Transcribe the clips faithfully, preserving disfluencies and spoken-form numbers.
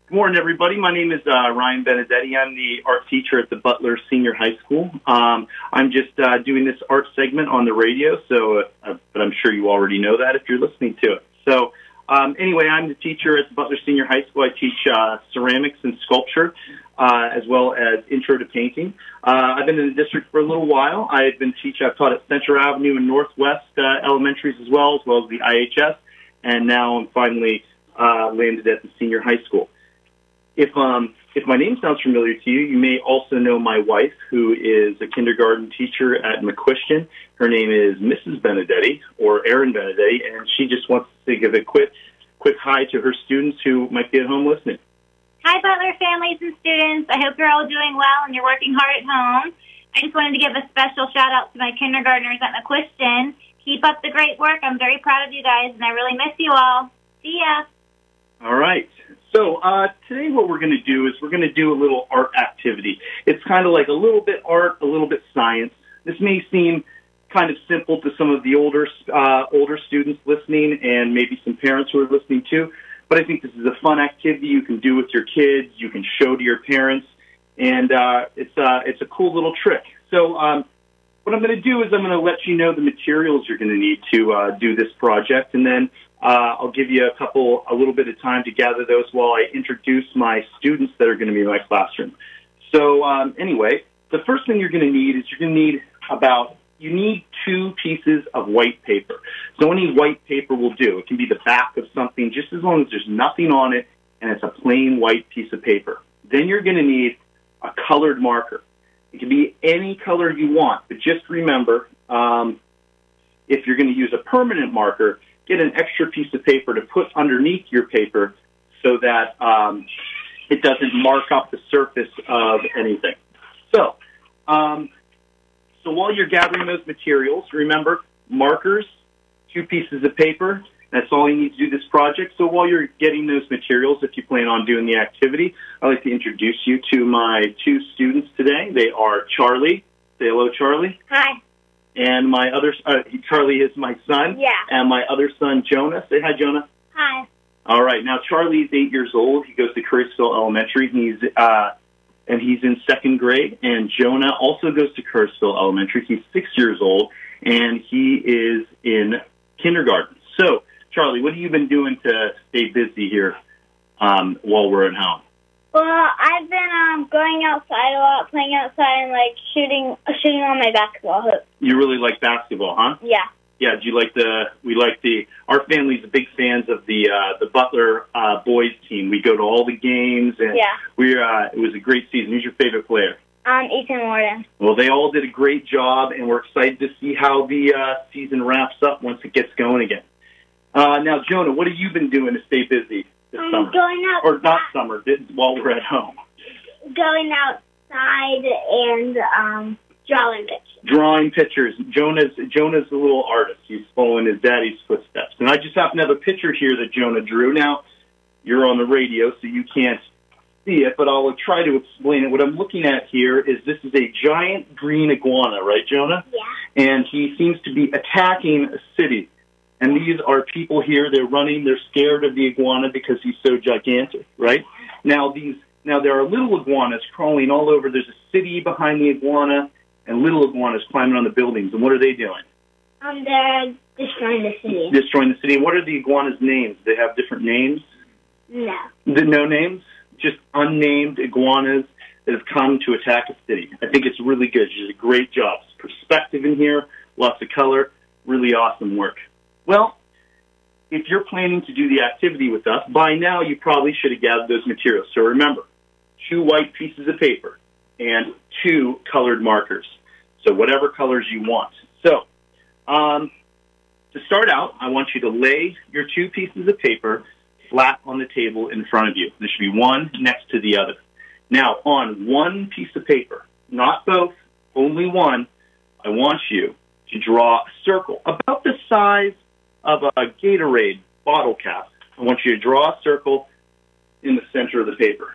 Good morning, everybody. My name is uh, Ryan Benedetti. I'm the art teacher at the Butler Senior High School. Um, I'm just uh, doing this art segment on the radio, so uh, but I'm sure you already know that if you're listening to it. So um, anyway, I'm the teacher at the Butler Senior High School. I teach uh, ceramics and sculpture, uh, as well as intro to painting. Uh, I've been in the district for a little while. I've been teaching. I've taught at Center Avenue and Northwest uh, Elementaries as well, as well as the I H S, and now I'm finally uh, landed at the Senior High School. If um if my name sounds familiar to you, you may also know my wife, who is a kindergarten teacher at McQuistion. Her name is Missus Benedetti, or Erin Benedetti, and she just wants to give a quick quick hi to her students who might be at home listening. Hi, Butler families and students. I hope you're all doing well and you're working hard at home. I just wanted to give a special shout out to my kindergartners at McQuistion. Keep up the great work. I'm very proud of you guys, and I really miss you all. See ya. All right. So uh, today what we're going to do is we're going to do a little art activity. It's kind of like a little bit art, a little bit science. This may seem kind of simple to some of the older uh, older students listening and maybe some parents who are listening too, but I think this is a fun activity you can do with your kids. You can show to your parents, and uh, it's, uh, it's a cool little trick. So um, what I'm going to do is I'm going to let you know the materials you're going to need to uh, do this project, and then Uh, I'll give you a couple, a little bit of time to gather those while I introduce my students that are going to be in my classroom. So um, anyway, the first thing you're going to need is you're going to need about, you need two pieces of white paper. So any white paper will do. It can be the back of something, just as long as there's nothing on it and it's a plain white piece of paper. Then you're going to need a colored marker. It can be any color you want, but just remember, um, if you're going to use a permanent marker, get an extra piece of paper to put underneath your paper so that um, it doesn't mark up the surface of anything. So, um, so while you're gathering those materials, remember, markers, two pieces of paper, that's all you need to do this project. So while you're getting those materials, if you plan on doing the activity, I'd like to introduce you to my two students today. They are Charlie. Say hello, Charlie. Hi. And my other, uh, Charlie is my son. Yeah. And my other son, Jonah. Say hi, Jonah. Hi. All right. Now, Charlie's eight years old. He goes to Curtisville Elementary. He's, uh, and he's in second grade. And Jonah also goes to Curtisville Elementary. He's six years old, and he is in kindergarten. So, Charlie, what have you been doing to stay busy here um, while we're at home? Well, I've been um, going outside a lot, playing outside, and like shooting, shooting on my basketball hoop. You really like basketball, huh? Yeah. Yeah. Do you like the? We like the. Our family's big fans of the uh, the Butler uh, boys team. We go to all the games, and yeah. we. Uh, it was a great season. Who's your favorite player? Um, Ethan Warden. Well, they all did a great job, and we're excited to see how the uh, season wraps up once it gets going again. Uh, now, Jonah, what have you been doing to stay busy this I'm summer? going out. Or not summer, while we're at home. Going outside and um, drawing pictures. Drawing pictures. Jonah's Jonah's a little artist. He's following his daddy's footsteps. And I just happen to have a picture here that Jonah drew. Now, you're on the radio, so you can't see it, but I'll try to explain it. What I'm looking at here is this is a giant green iguana, right, Jonah? Yeah. And he seems to be attacking a city. And these are people here. They're running. They're scared of the iguana because he's so gigantic, right? Now, these now there are little iguanas crawling all over. There's a city behind the iguana, and little iguanas climbing on the buildings. And what are they doing? Um, they're destroying the city. Destroying the city. And what are the iguanas' names? Do they have different names? No. The no names? Just unnamed iguanas that have come to attack a city. I think it's really good. She did a great job. Perspective in here, lots of color, really awesome work. Well, if you're planning to do the activity with us, by now you probably should have gathered those materials. So remember, two white pieces of paper and two colored markers. So whatever colors you want. So um, to start out, I want you to lay your two pieces of paper flat on the table in front of you. There should be one next to the other. Now, on one piece of paper, not both, only one, I want you to draw a circle about the size of a Gatorade bottle cap. I want you to draw a circle in the center of the paper.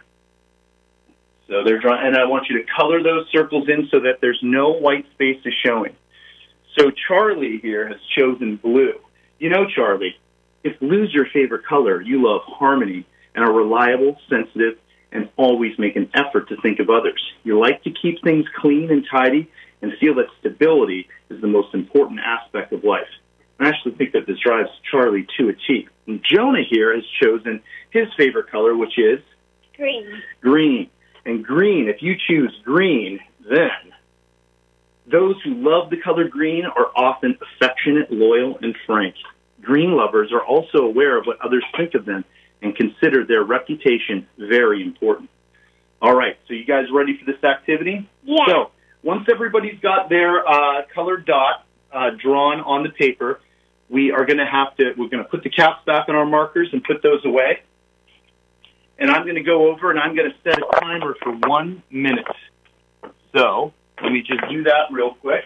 So they're drawing, and I want you to color those circles in so that there's no white spaces showing. So Charlie here has chosen blue. You know, Charlie, if blue's your favorite color, you love harmony, and are reliable, sensitive, and always make an effort to think of others. You like to keep things clean and tidy and feel that stability is the most important aspect of life. I actually think that this drives Charlie to a T. And Jonah here has chosen his favorite color, which is? Green. Green. And green, if you choose green, then those who love the color green are often affectionate, loyal, and frank. Green lovers are also aware of what others think of them and consider their reputation very important. All right, so you guys ready for this activity? Yeah. So once everybody's got their uh, colored dot uh, drawn on the paper, we are going to have to, we're going to put the caps back on our markers and put those away. And I'm going to go over and I'm going to set a timer for one minute. So let me just do that real quick.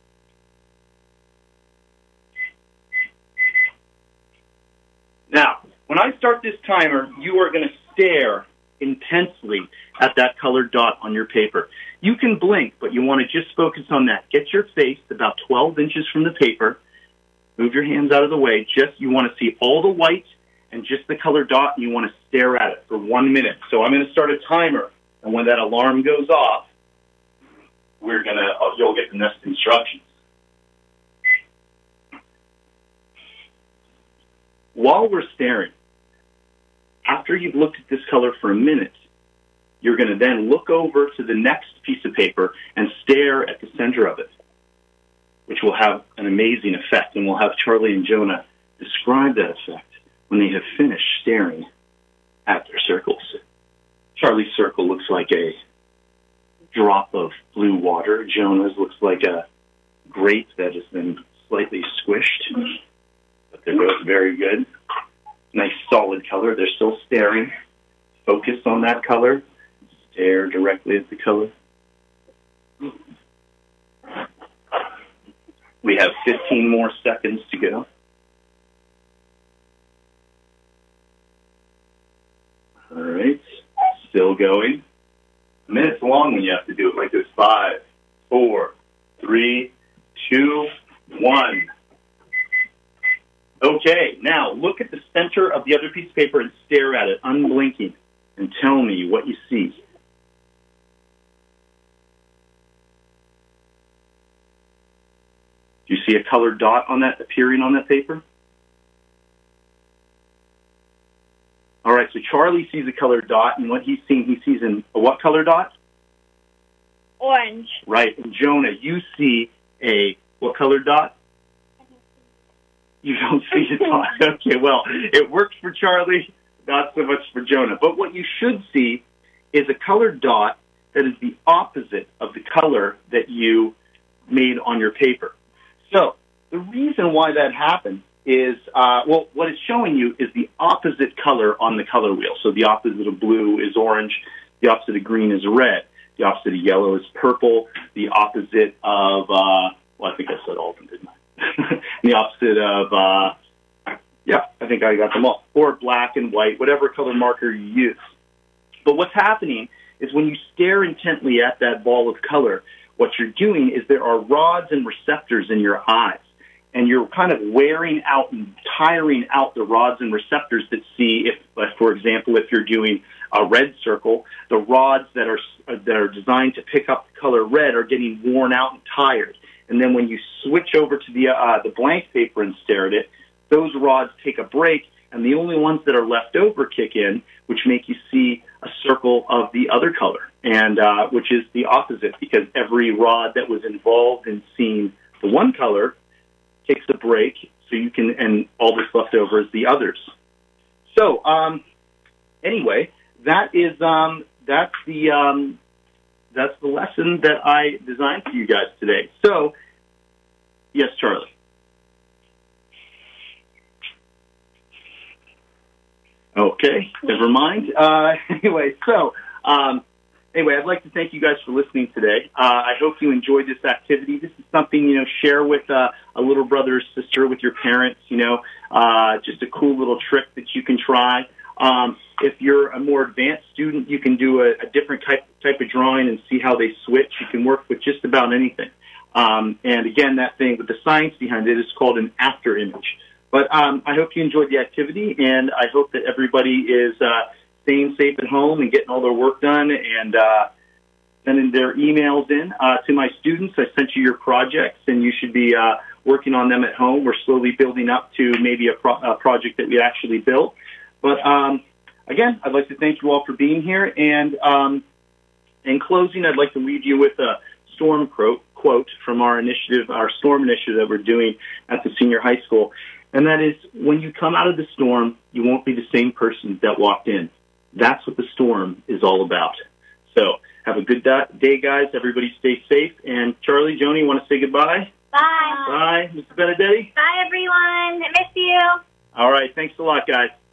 Now, when I start this timer, you are going to stare intensely at that colored dot on your paper. You can blink, but you want to just focus on that. Get your face about twelve inches from the paper. Move your hands out of the way. Just, you want to see all the white and just the colored dot, and you want to stare at it for one minute. So I'm going to start a timer, and when that alarm goes off, we're going to, oh, you'll get the next instructions. While we're staring, after you've looked at this color for a minute, you're going to then look over to the next piece of paper and stare at the center of it, which will have an amazing effect, and we'll have Charlie and Jonah describe that effect when they have finished staring at their circles. Charlie's circle looks like a drop of blue water. Jonah's looks like a grape that has been slightly squished, but they're both very good. Nice solid color. They're still staring. Focus on that color. Stare directly at the color. We have fifteen more seconds to go. All right. Still going. A minute's long when you have to do it like this. Five, four, three, two, one. Okay, now look at the center of the other piece of paper and stare at it, unblinking, and tell me what you see. Do you see a colored dot on that appearing on that paper? All right, so Charlie sees a colored dot, and what he's seeing, he sees in a what color dot? Orange. Right, and Jonah, you see a what colored dot? You don't see a dot. Okay, well, it works for Charlie, not so much for Jonah. But what you should see is a colored dot that is the opposite of the color that you made on your paper. So the reason why that happens is, uh, well, what it's showing you is the opposite color on the color wheel. So the opposite of blue is orange. The opposite of green is red. The opposite of yellow is purple. The opposite of, uh, well, I think I said all of them, didn't I? The opposite of, uh, yeah, I think I got them all. Or black and white, whatever color marker you use. But what's happening is when you stare intently at that ball of color, what you're doing is there are rods and receptors in your eyes. And you're kind of wearing out and tiring out the rods and receptors that see, if, for example, if you're doing a red circle, the rods that are that are designed to pick up the color red are getting worn out and tired. And then when you switch over to the uh, the blank paper and stare at it, those rods take a break, and the only ones that are left over kick in, which make you see a circle of the other color, and uh, which is the opposite, because every rod that was involved in seeing the one color takes a break, so you can, and all that's left over is the others. So, um, anyway, that is um, that's the um, that's the lesson that I designed for you guys today. So, yes, Charlie. Okay, never mind. Uh, anyway, so um, anyway, I'd like to thank you guys for listening today. Uh, I hope you enjoyed this activity. This is something, you know, share with uh, a little brother or sister, with your parents, you know, uh, just a cool little trick that you can try. Um, if you're a more advanced student, you can do a, a different type, type of drawing and see how they switch. You can work with just about anything. Um, and again, that thing with the science behind it is called an after image. But um, I hope you enjoyed the activity, and I hope that everybody is uh, staying safe at home and getting all their work done and uh, sending their emails in. Uh, to my students, I sent you your projects, and you should be uh, working on them at home. We're slowly building up to maybe a, pro- a project that we actually built. But um, again, I'd like to thank you all for being here. And um, in closing, I'd like to leave you with a storm quote from our initiative, our storm initiative that we're doing at the senior high school. And that is, when you come out of the storm, you won't be the same person that walked in. That's what the storm is all about. So have a good day, guys. Everybody stay safe. And Charlie, Joni, you want to say goodbye? Bye. Bye. Mister Benedetti? Bye, everyone. I miss you. All right. Thanks a lot, guys.